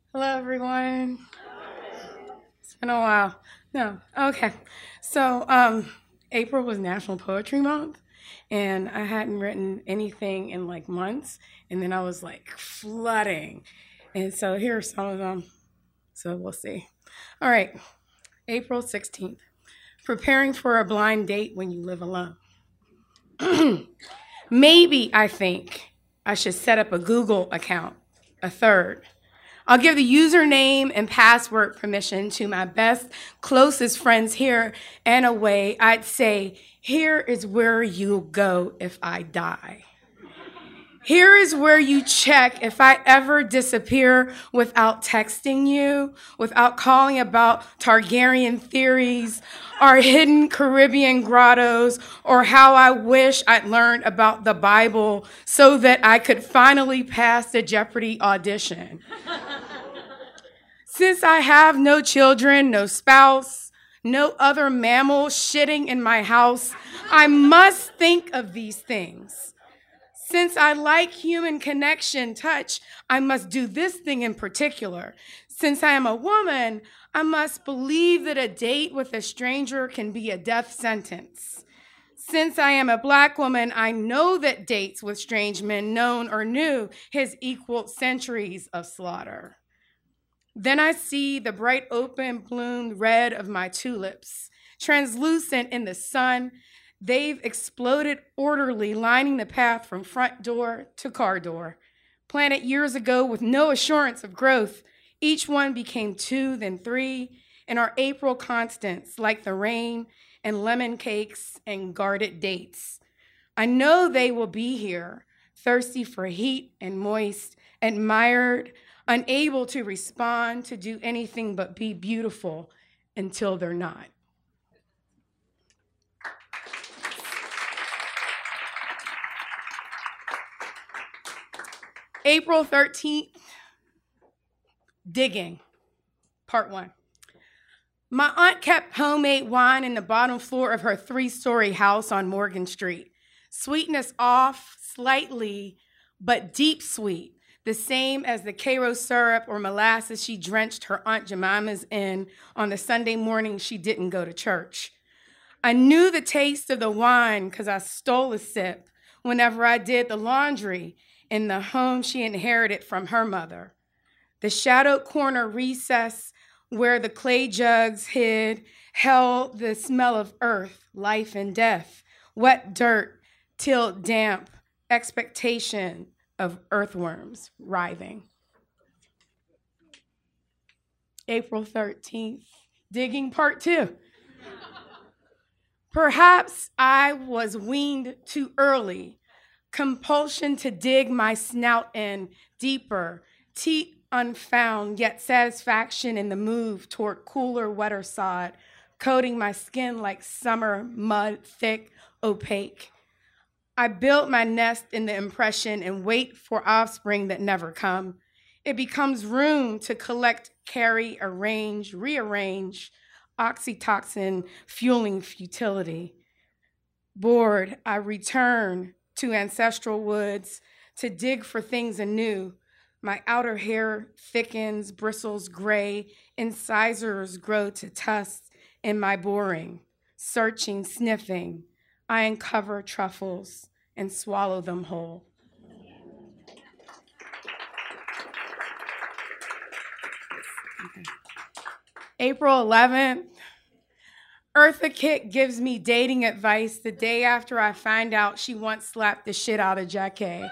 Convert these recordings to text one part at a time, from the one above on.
Hello, everyone. It's been a while. No, okay. So, April was National Poetry Month, and I hadn't written anything in like months, and then I was like flooding. And so here are some of them. So we'll see. All right, April 16th. Preparing for a blind date when you live alone. Maybe I think I should set up a Google account, a third. I'll give the username and password permission to my best, closest friends here and away. I'd say, here is where you go if I die. Here is where you check if I ever disappear without texting you, without calling about Targaryen theories, or hidden Caribbean grottos, or how I wish I'd learned about the Bible so that I could finally pass the Jeopardy audition. Since I have no children, no spouse, no other mammal shitting in my house, I must think of these things. Since I like human connection, touch, I must do this thing in particular. Since I am a woman, I must believe that a date with a stranger can be a death sentence. Since I am a Black woman, I know that dates with strange men, known or new, has equaled centuries of slaughter. Then I see the bright open bloomed red of my tulips, translucent in the sun. They've exploded orderly, lining the path from front door to car door. Planted years ago with no assurance of growth, each one became two, then three, and are April constants like the rain and lemon cakes and guarded dates. I know they will be here, thirsty for heat and moist, admired, unable to respond, to do anything but be beautiful until they're not. April 13th, digging, part one. My aunt kept homemade wine in the bottom floor of her 3-story house on Morgan Street. Sweetness off slightly, but deep sweet, the same as the Cairo syrup or molasses she drenched her Aunt Jemima's in on the Sunday morning she didn't go to church. I knew the taste of the wine because I stole a sip whenever I did the laundry in the home she inherited from her mother. The shadowed corner recess where the clay jugs hid held the smell of earth, life and death, wet dirt, till damp, expectation of earthworms writhing. April 13th, digging part two. Perhaps I was weaned too early, compulsion to dig my snout in deeper, teat unfound, yet satisfaction in the move toward cooler, wetter sod, coating my skin like summer mud, thick, opaque. I build my nest in the impression and wait for offspring that never come. It becomes room to collect, carry, arrange, rearrange, oxytocin fueling futility. Bored, I return to ancestral woods to dig for things anew. My outer hair thickens, bristles gray, incisors grow to tusks in my boring. Searching, sniffing, I uncover truffles and swallow them whole. Okay. April 11th, Eartha Kitt gives me dating advice the day after I find out she once slapped the shit out of Jackée.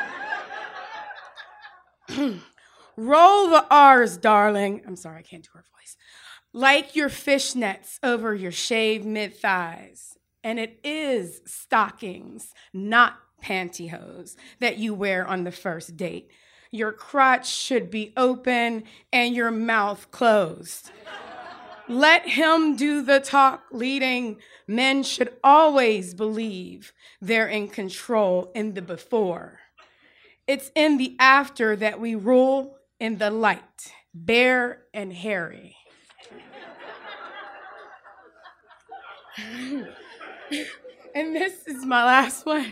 Roll the R's, darling. I'm sorry, I can't do her voice. Like your fishnets over your shaved mid-thighs. And it is stockings, not pantyhose, that you wear on the first date. Your crotch should be open and your mouth closed. Let him do the talk leading. Men should always believe they're in control in the before. It's in the after that we rule in the light, bare and hairy. And this is my last one.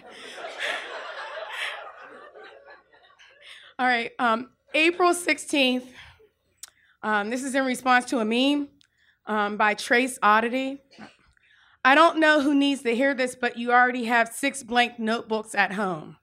All right, April 16th, This is in response to a meme by Trace Oddity. I don't know who needs to hear this, but you already have 6 blank notebooks at home.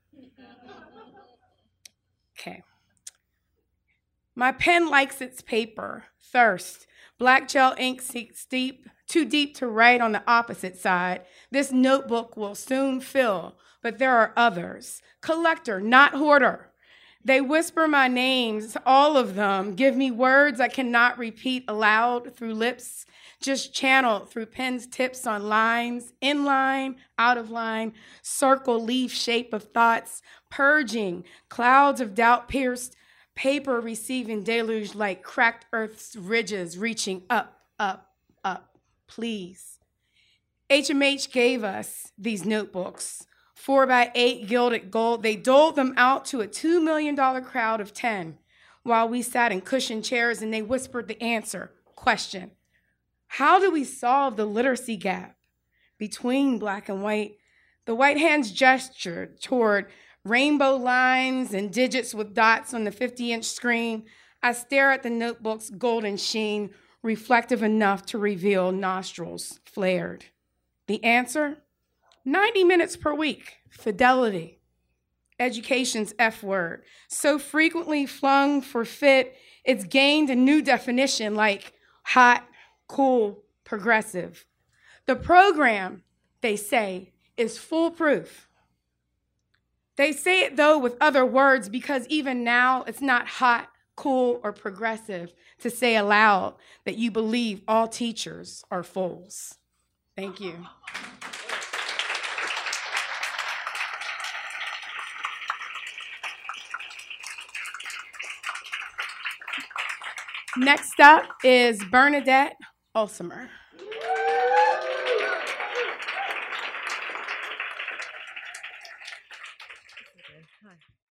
Okay. My pen likes its paper. Thirst. Black gel ink sinks deep, too deep to write on the opposite side. This notebook will soon fill, but there are others. Collector, not hoarder. They whisper my names, all of them, give me words I cannot repeat aloud through lips, just channeled through pen's tips on lines, in line, out of line, circle leaf shape of thoughts, purging, clouds of doubt pierced, paper receiving deluge like cracked earth's ridges reaching up, up, up, please. HMH gave us these notebooks. 4x8 gilded gold, they doled them out to a $2 million crowd of 10 while we sat in cushioned chairs and they whispered the answer. Question, how do we solve the literacy gap between black and white? The white hands gestured toward rainbow lines and digits with dots on the 50-inch screen. I stare at the notebook's golden sheen, reflective enough to reveal nostrils flared. The answer? 90 minutes per week, fidelity, education's F word, so frequently flung for fit, it's gained a new definition like hot, cool, progressive. The program, they say, is foolproof. They say it, though, with other words because even now it's not hot, cool, or progressive to say aloud that you believe all teachers are fools. Thank you. Next up is Bernadette Ulsimer.